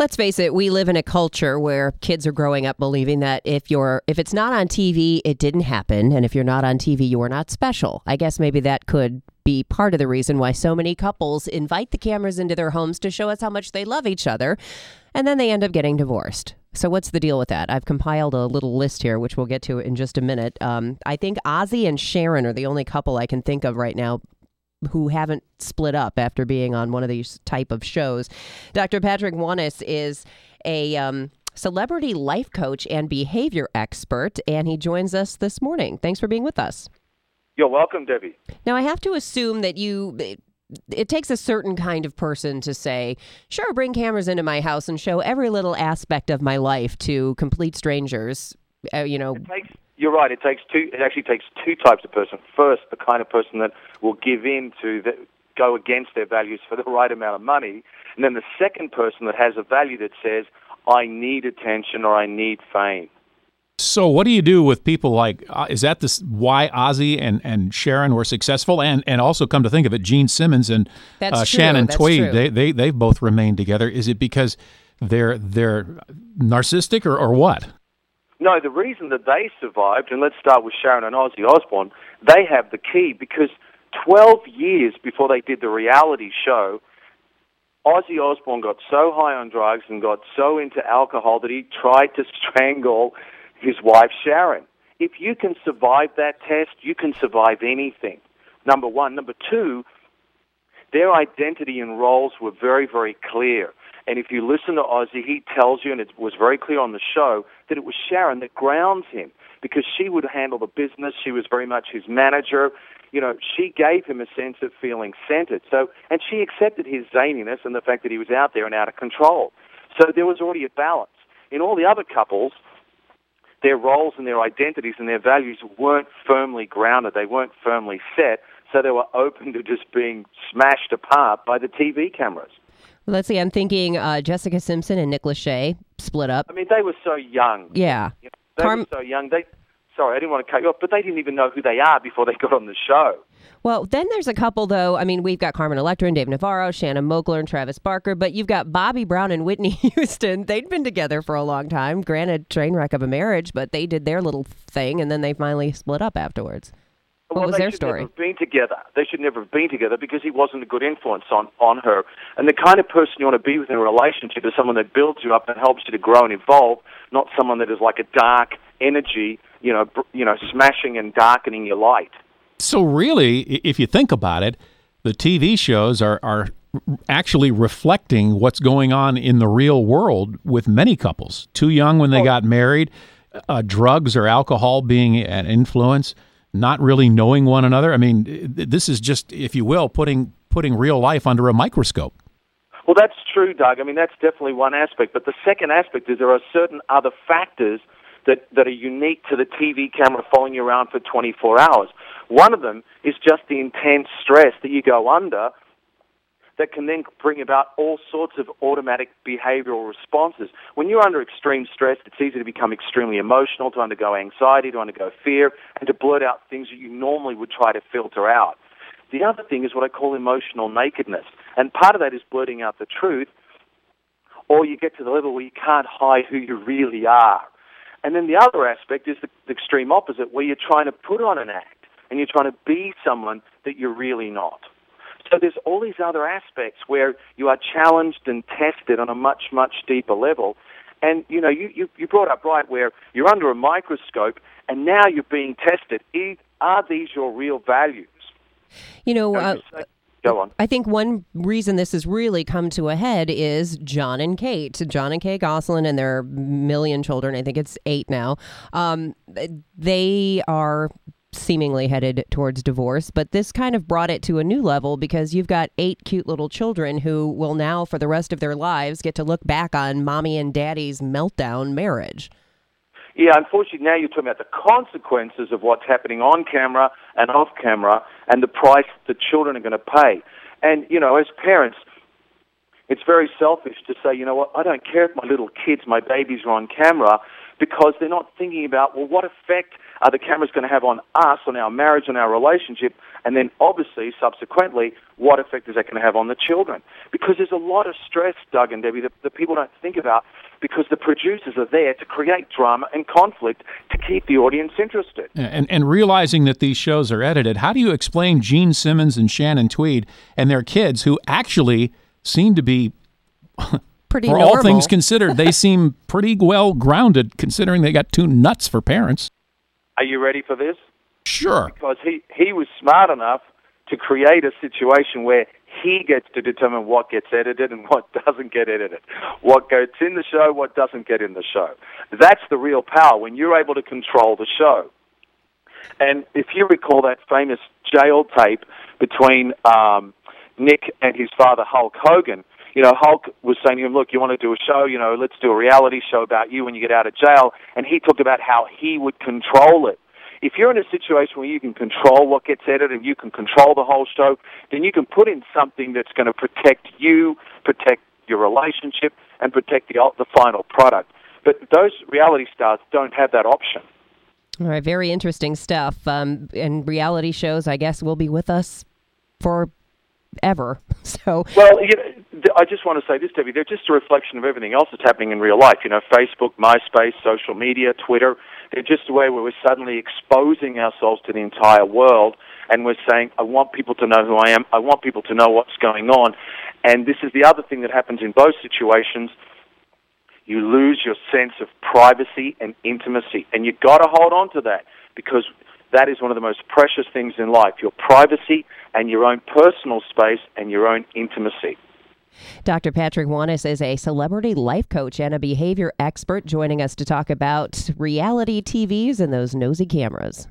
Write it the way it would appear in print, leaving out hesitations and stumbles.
Let's face it, we live in a culture where kids are growing up believing that if it's not on TV, it didn't happen, and if you're not on TV, you are not special. I guess maybe that could be part of the reason why so many couples invite the cameras into their homes to show us how much they love each other, and then they end up getting divorced. So what's the deal with that? I've compiled a little list here, which we'll get to in just a minute. I think Ozzy and Sharon are the only couple I can think of right now who haven't split up after being on one of these type of shows. Dr. Patrick Wanis is a celebrity life coach and behavior expert, and he joins us this morning. Thanks for being with us. You're welcome, Debbie. Now, I have to assume that it takes a certain kind of person to say, sure, bring cameras into my house and show every little aspect of my life to complete strangers. You're right. It actually takes two types of person. First, the kind of person that will give in to go against their values for the right amount of money. And then the second person that has a value that says, I need attention or I need fame. So what do you do with people like, is that why Ozzy and Sharon were successful? And also, come to think of it, Gene Simmons and Shannon Tweed, they've both remained together. Is it because they're narcissistic or what? No, the reason that they survived, and let's start with Sharon and Ozzy Osbourne, they have the key because 12 years before they did the reality show, Ozzy Osbourne got so high on drugs and got so into alcohol that he tried to strangle his wife, Sharon. If you can survive that test, you can survive anything, number one. Number two, their identity and roles were very, very clear. And if you listen to Ozzy, he tells you, and it was very clear on the show, that it was Sharon that grounds him because she would handle the business. She was very much his manager. You know, she gave him a sense of feeling centered. And she accepted his zaniness and the fact that he was out there and out of control. So there was already a balance. In all the other couples, their roles and their identities and their values weren't firmly grounded. They weren't firmly set. So they were open to just being smashed apart by the TV cameras. Let's see, I'm thinking Jessica Simpson and Nick Lachey split up. I mean, they were so young. Yeah. They were so young. Sorry, I didn't want to cut you off, but they didn't even know who they are before they got on the show. Well, then there's a couple, though. I mean, we've got Carmen Electra and Dave Navarro, Shannon Mogler and Travis Barker, but you've got Bobby Brown and Whitney Houston. They'd been together for a long time. Granted, train wreck of a marriage, but they did their little thing, and then they finally split up afterwards. What was their story? They should never have been together because he wasn't a good influence on her. And the kind of person you want to be with in a relationship is someone that builds you up and helps you to grow and evolve, not someone that is like a dark energy, smashing and darkening your light. So really, if you think about it, the TV shows are actually reflecting what's going on in the real world with many couples. Too young when they got married, drugs or alcohol being an influence, not really knowing one another. I mean, this is just, if you will, putting real life under a microscope. Well, that's true, Doug. I mean, that's definitely one aspect. But the second aspect is there are certain other factors that are unique to the TV camera following you around for 24 hours. One of them is just the intense stress that you go under that can then bring about all sorts of automatic behavioral responses. When you're under extreme stress, it's easy to become extremely emotional, to undergo anxiety, to undergo fear, and to blurt out things that you normally would try to filter out. The other thing is what I call emotional nakedness. And part of that is blurting out the truth, or you get to the level where you can't hide who you really are. And then the other aspect is the extreme opposite, where you're trying to put on an act, and you're trying to be someone that you're really not. So there's all these other aspects where you are challenged and tested on a much, much deeper level. And, you brought up right where you're under a microscope and now you're being tested. Are these your real values? Go on. I think one reason this has really come to a head is John and Kate Gosselin and their million children. I think it's 8 now. They are seemingly headed towards divorce, but this kind of brought it to a new level because you've got 8 cute little children who will now, for the rest of their lives, get to look back on mommy and daddy's meltdown marriage. Yeah, unfortunately, now you're talking about the consequences of what's happening on camera and off camera and the price the children are going to pay. And, as parents, it's very selfish to say, I don't care if my little kids, my babies are on camera because they're not thinking about, well, what effect are the cameras going to have on us, on our marriage, on our relationship, and then obviously, subsequently, what effect is that going to have on the children? Because there's a lot of stress, Doug and Debbie, that people don't think about, because the producers are there to create drama and conflict to keep the audience interested. And realizing that these shows are edited, how do you explain Gene Simmons and Shannon Tweed and their kids, who actually seem to be pretty for normal. all things considered, they seem pretty well grounded, considering they got two nuts for parents? Are you ready for this? Sure. Because he was smart enough to create a situation where he gets to determine what gets edited and what doesn't get edited, what goes in the show, what doesn't get in the show. That's the real power, when you're able to control the show. And if you recall that famous jail tape between Nick and his father, Hulk Hogan, Hulk was saying to him, look, you want to do a show, let's do a reality show about you when you get out of jail. And he talked about how he would control it. If you're in a situation where you can control what gets edited and you can control the whole show, then you can put in something that's going to protect you, protect your relationship, and protect the final product. But those reality stars don't have that option. All right, very interesting stuff. And reality shows, I guess, will be with us forever. So, well, I just want to say this, Debbie. They're just a reflection of everything else that's happening in real life. Facebook, MySpace, social media, Twitter. They're just a way where we're suddenly exposing ourselves to the entire world, and we're saying, I want people to know who I am. I want people to know what's going on. And this is the other thing that happens in both situations. You lose your sense of privacy and intimacy, and you've got to hold on to that, because that is one of the most precious things in life, your privacy and your own personal space and your own intimacy. Dr. Patrick Wanis is a celebrity life coach and a behavior expert, joining us to talk about reality TVs and those nosy cameras.